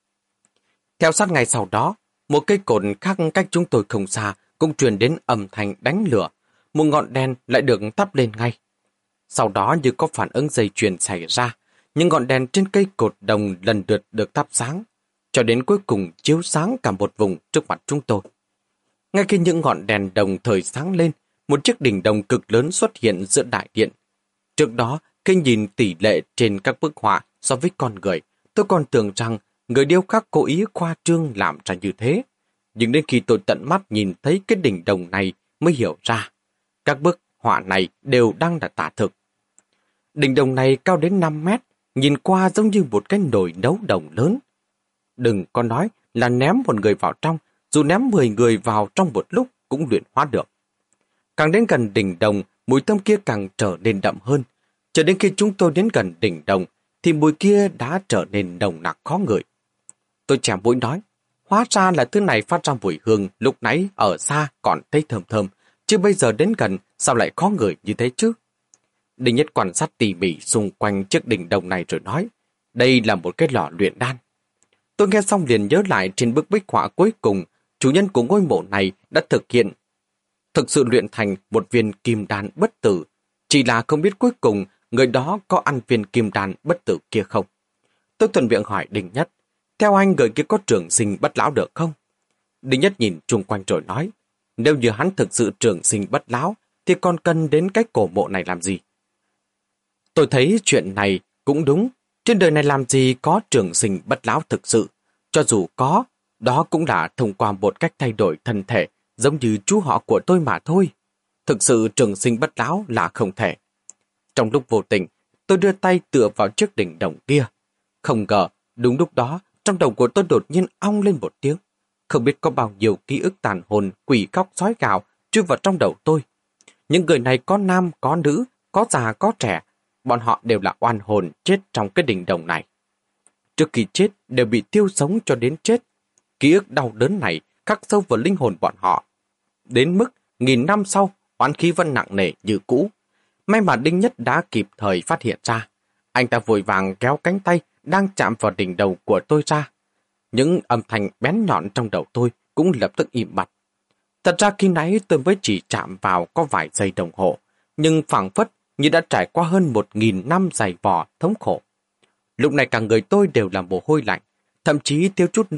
Theo sát ngày sau đó, một cây cột khác cách chúng tôi không xa cũng truyền đến âm thanh đánh lửa. Một ngọn đèn lại được thắp lên ngay. Sau đó như có phản ứng dây chuyền xảy ra, những ngọn đèn trên cây cột đồng lần lượt được thắp sáng, cho đến cuối cùng chiếu sáng cả một vùng trước mặt chúng tôi. Ngay khi những ngọn đèn đồng thời sáng lên, một chiếc đỉnh đồng cực lớn xuất hiện giữa đại điện. Trước đó, khi nhìn tỷ lệ trên các bức họa so với con người, tôi còn tưởng rằng người điêu khắc cố ý khoa trương làm ra như thế. Nhưng đến khi tôi tận mắt nhìn thấy cái đỉnh đồng này mới hiểu ra, các bức họa này đều đang là tả thực. Đỉnh đồng này cao đến 5 mét, nhìn qua giống như một cái nồi nấu đồng lớn. Đừng có nói là ném một người vào trong, dù ném 10 người vào trong một lúc cũng luyện hóa được. Càng đến gần đỉnh đồng, mùi thơm kia càng trở nên đậm hơn. Cho đến khi chúng tôi đến gần đỉnh đồng, thì mùi kia đã trở nên nồng nặc khó ngửi. Tôi chèm mũi nói, hóa ra là thứ này phát ra mùi hương lúc nãy ở xa còn thấy thơm thơm, chứ bây giờ đến gần sao lại khó ngửi như thế chứ? Đinh Nhất quan sát tỉ mỉ xung quanh chiếc đỉnh đồng này rồi nói, đây là một cái lò luyện đan. Tôi nghe xong liền nhớ lại trên bức bích họa cuối cùng, chủ nhân của ngôi mộ này đã thực sự luyện thành một viên kim đan bất tử, chỉ là không biết cuối cùng người đó có ăn viên kim đan bất tử kia không. Tôi thuận miệng hỏi Đinh Nhất, theo anh người kia có trường sinh bất lão được không? Đinh Nhất nhìn chung quanh rồi nói, nếu như hắn thực sự trường sinh bất lão, thì còn cần đến cái cổ mộ này làm gì? Tôi thấy chuyện này cũng đúng, trên đời này làm gì có trường sinh bất lão thực sự, cho dù có, đó cũng là thông qua một cách thay đổi thân thể, giống như chú họ của tôi mà thôi. Thực sự trường sinh bất lão là không thể. Trong lúc vô tình, tôi đưa tay tựa vào chiếc đỉnh đồng kia. Không ngờ, đúng lúc đó, trong đầu của tôi đột nhiên ong lên một tiếng. Không biết có bao nhiêu ký ức tàn hồn, quỷ khóc sói gào chui vào trong đầu tôi. Những người này có nam, có nữ, có già, có trẻ. Bọn họ đều là oan hồn chết trong cái đỉnh đồng này. Trước khi chết đều bị thiêu sống cho đến chết. Ký ức đau đớn này khắc sâu vào linh hồn bọn họ. Đến mức 1000 năm sau, oán khí vẫn nặng nề như cũ. May mà Đinh Nhất đã kịp thời phát hiện ra. Anh ta vội vàng kéo cánh tay đang chạm vào đỉnh đầu của tôi ra. Những âm thanh bén nhọn trong đầu tôi cũng lập tức im bặt. Thật ra khi nãy tôi mới chỉ chạm vào có vài giây đồng hồ, nhưng phảng phất như đã trải qua hơn 1000 năm dày vò thống khổ. Lúc này cả người tôi đều là mồ hôi lạnh, thậm chí thiếu chút nữa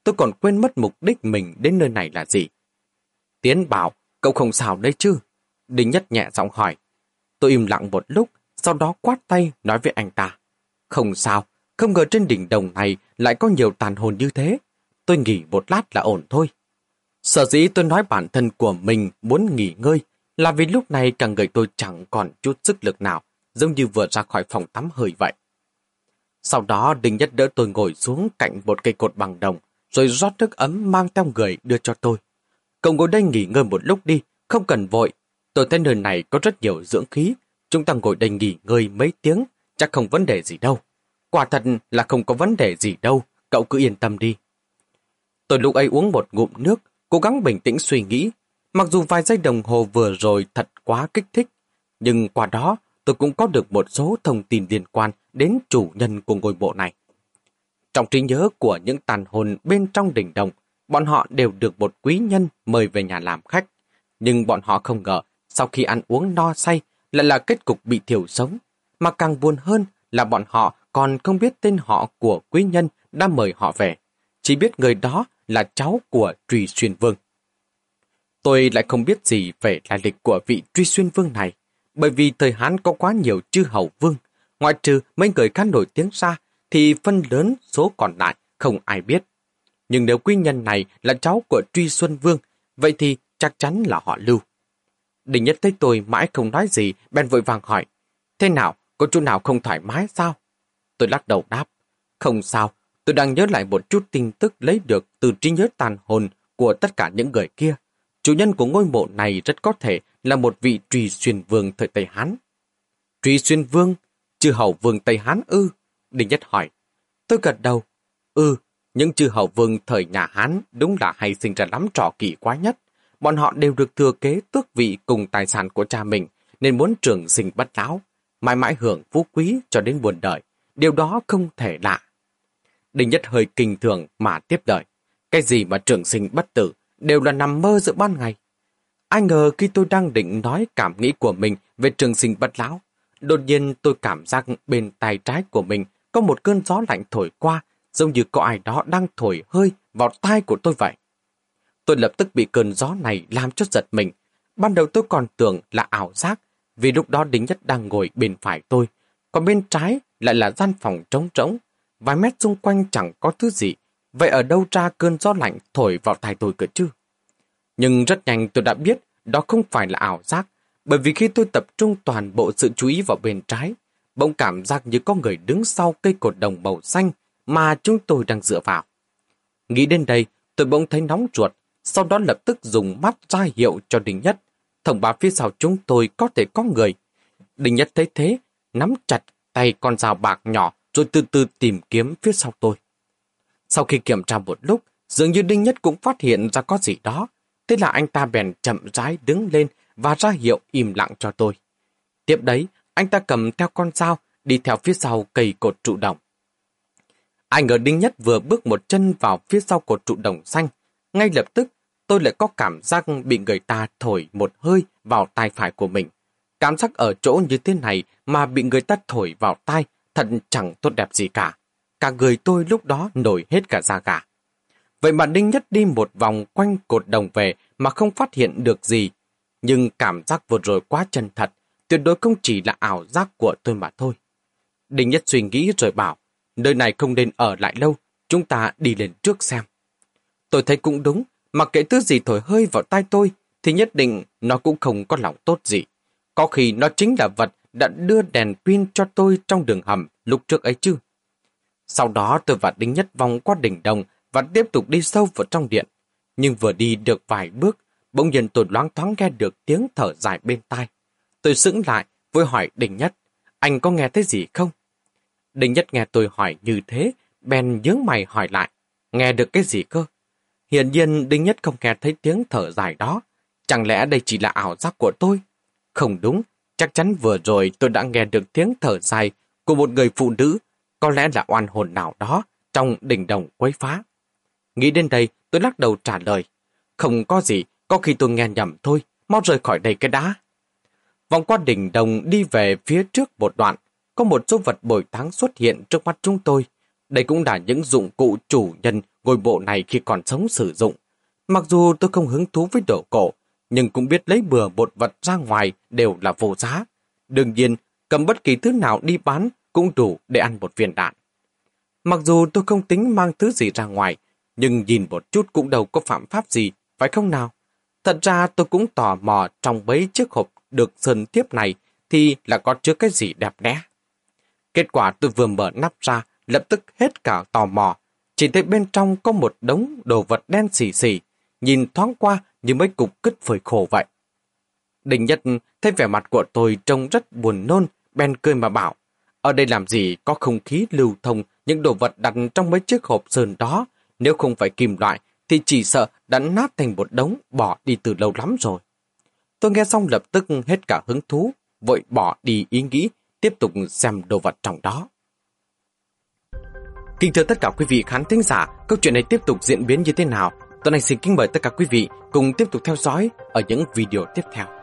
tôi còn quên mất mục đích mình đến nơi này là gì. Tiến bảo, cậu không sao đấy chứ? Đinh Nhất nhẹ giọng hỏi. Tôi im lặng một lúc, sau đó quát tay nói với anh ta. Không sao, không ngờ trên đỉnh đồng này lại có nhiều tàn hồn như thế. Tôi nghỉ một lát là ổn thôi. Sở dĩ tôi nói bản thân của mình muốn nghỉ ngơi là vì lúc này cả người tôi chẳng còn chút sức lực nào, giống như vừa ra khỏi phòng tắm hơi vậy. Sau đó Đinh Nhất đỡ tôi ngồi xuống cạnh một cây cột bằng đồng, rồi rót nước ấm mang theo người đưa cho tôi. Cậu ngồi đây nghỉ ngơi một lúc đi, không cần vội. Tôi thấy nơi này có rất nhiều dưỡng khí, chúng ta ngồi đây nghỉ ngơi mấy tiếng, chắc không vấn đề gì đâu. Quả thật là không có vấn đề gì đâu, cậu cứ yên tâm đi. Tôi lúc ấy uống một ngụm nước, cố gắng bình tĩnh suy nghĩ. Mặc dù vài giây đồng hồ vừa rồi thật quá kích thích, nhưng qua đó tôi cũng có được một số thông tin liên quan đến chủ nhân của ngôi mộ này. Trong trí nhớ của những tàn hồn bên trong đỉnh đồng, bọn họ đều được một quý nhân mời về nhà làm khách. Nhưng bọn họ không ngờ, sau khi ăn uống no say, lại là kết cục bị thiểu sống. Mà càng buồn hơn là bọn họ còn không biết tên họ của quý nhân đã mời họ về. Chỉ biết người đó là cháu của Truy Xuyên Vương. Tôi lại không biết gì về lai lịch của vị Truy Xuyên Vương này, bởi vì thời Hán có quá nhiều chư hầu vương. Ngoại trừ mấy người khá nổi tiếng ra, thì phân lớn số còn lại không ai biết. Nhưng nếu quý nhân này là cháu của Truy Xuân Vương, vậy thì chắc chắn là họ Lưu. Đinh Nhất thấy tôi mãi không nói gì, bèn vội vàng hỏi, thế nào, có chỗ nào không thoải mái sao? Tôi lắc đầu đáp, không sao, tôi đang nhớ lại một chút tin tức lấy được từ trí nhớ tàn hồn của tất cả những người kia. Chủ nhân của ngôi mộ này rất có thể là một vị Truy Xuyên Vương thời Tây Hán. Truy Xuyên Vương? Chư hầu vương Tây Hán ư? Đinh Nhất hỏi. Tôi gật đầu. Những chư hầu vương thời nhà Hán đúng là hay sinh ra lắm trò kỳ quái nhất. Bọn họ đều được thừa kế tước vị cùng tài sản của cha mình, nên muốn trường sinh bất lão, mãi mãi hưởng phú quý cho đến buồn đời. Điều đó không thể lạ. Đinh Nhất hơi kinh thường mà tiếp lời. Cái gì mà trường sinh bất tử đều là nằm mơ giữa ban ngày. Ai ngờ khi tôi đang định nói cảm nghĩ của mình về trường sinh bất lão, đột nhiên tôi cảm giác bên tay trái của mình có một cơn gió lạnh thổi qua, giống như có ai đó đang thổi hơi vào tai của tôi vậy. Tôi lập tức bị cơn gió này làm cho giật mình. Ban đầu tôi còn tưởng là ảo giác, vì lúc đó Đinh Nhất đang ngồi bên phải tôi, còn bên trái lại là gian phòng trống trống. Vài mét xung quanh chẳng có thứ gì, vậy ở đâu ra cơn gió lạnh thổi vào tai tôi cơ chứ? Nhưng rất nhanh tôi đã biết đó không phải là ảo giác, bởi vì khi tôi tập trung toàn bộ sự chú ý vào bên trái, bỗng cảm giác như có người đứng sau cây cột đồng màu xanh mà chúng tôi đang dựa vào. Nghĩ đến đây, tôi bỗng thấy nóng ruột, sau đó lập tức dùng mắt ra hiệu cho Đinh Nhất, thông báo phía sau chúng tôi có thể có người. Đinh Nhất thấy thế, nắm chặt tay con dao bạc nhỏ rồi từ từ tìm kiếm phía sau tôi. Sau khi kiểm tra một lúc, dường như Đinh Nhất cũng phát hiện ra có gì đó. Thế là anh ta bèn chậm rãi đứng lên và ra hiệu im lặng cho tôi. Tiếp đấy, anh ta cầm theo con dao đi theo phía sau cây cột trụ đồng. Ai ngờ Đinh Nhất vừa bước một chân vào phía sau cột trụ đồng xanh. Ngay lập tức, tôi lại có cảm giác bị người ta thổi một hơi vào tai phải của mình. Cảm giác ở chỗ như thế này mà bị người ta thổi vào tai thật chẳng tốt đẹp gì cả. Cả người tôi lúc đó nổi hết cả da gà. Vậy mà Đinh Nhất đi một vòng quanh cột đồng về mà không phát hiện được gì. Nhưng cảm giác vừa rồi quá chân thật, tuyệt đối không chỉ là ảo giác của tôi mà thôi. Đinh Nhất suy nghĩ rồi bảo, nơi này không nên ở lại lâu, chúng ta đi lên trước xem. Tôi thấy cũng đúng, mặc kệ thứ gì thổi hơi vào tai tôi, thì nhất định nó cũng không có lòng tốt gì. Có khi nó chính là vật đã đưa đèn pin cho tôi trong đường hầm lúc trước ấy chứ. Sau đó tôi và Đinh Nhất vòng qua đỉnh đồng và tiếp tục đi sâu vào trong điện. Nhưng vừa đi được vài bước, bỗng nhiên tôi loáng thoáng nghe được tiếng thở dài bên tai. Tôi sững lại, vội hỏi Đinh Nhất, anh có nghe thấy gì không? Đinh Nhất nghe tôi hỏi như thế, bèn nhướng mày hỏi lại, nghe được cái gì cơ? Hiển nhiên Đinh Nhất không nghe thấy tiếng thở dài đó. Chẳng lẽ đây chỉ là ảo giác của tôi? Không đúng, chắc chắn vừa rồi tôi đã nghe được tiếng thở dài của một người phụ nữ, có lẽ là oan hồn nào đó trong đỉnh đồng quấy phá. Nghĩ đến đây, tôi lắc đầu trả lời, không có gì, có khi tôi nghe nhầm thôi, mau rời khỏi đây cái đã. Vòng qua đỉnh đồng đi về phía trước một đoạn, có một số vật bồi táng xuất hiện trước mắt chúng tôi. Đây cũng là những dụng cụ chủ nhân ngôi mộ này khi còn sống sử dụng. Mặc dù tôi không hứng thú với đồ cổ, nhưng cũng biết lấy bừa một vật ra ngoài đều là vô giá. Đương nhiên, cầm bất kỳ thứ nào đi bán cũng đủ để ăn một viên đạn. Mặc dù tôi không tính mang thứ gì ra ngoài, nhưng nhìn một chút cũng đâu có phạm pháp gì, phải không nào? Thật ra tôi cũng tò mò trong mấy chiếc hộp được sơn tiếp này thì là có chứa cái gì đẹp đẽ. Kết quả tôi vừa mở nắp ra, lập tức hết cả tò mò. Chỉ thấy bên trong có một đống đồ vật đen xì xì, nhìn thoáng qua như mấy cục cứt phơi khô vậy. Đinh Nhất thấy vẻ mặt của tôi trông rất buồn nôn, bèn cười mà bảo, ở đây làm gì có không khí lưu thông những đồ vật đặt trong mấy chiếc hộp sơn đó, nếu không phải kim loại thì chỉ sợ đã nát thành một đống bỏ đi từ lâu lắm rồi. Tôi nghe xong lập tức hết cả hứng thú, vội bỏ đi ý nghĩ, tiếp tục xem đồ vật trong đó. Kính thưa tất cả quý vị khán thính giả, câu chuyện này tiếp tục diễn biến như thế nào? Tuần này xin kính mời tất cả quý vị cùng tiếp tục theo dõi ở những video tiếp theo.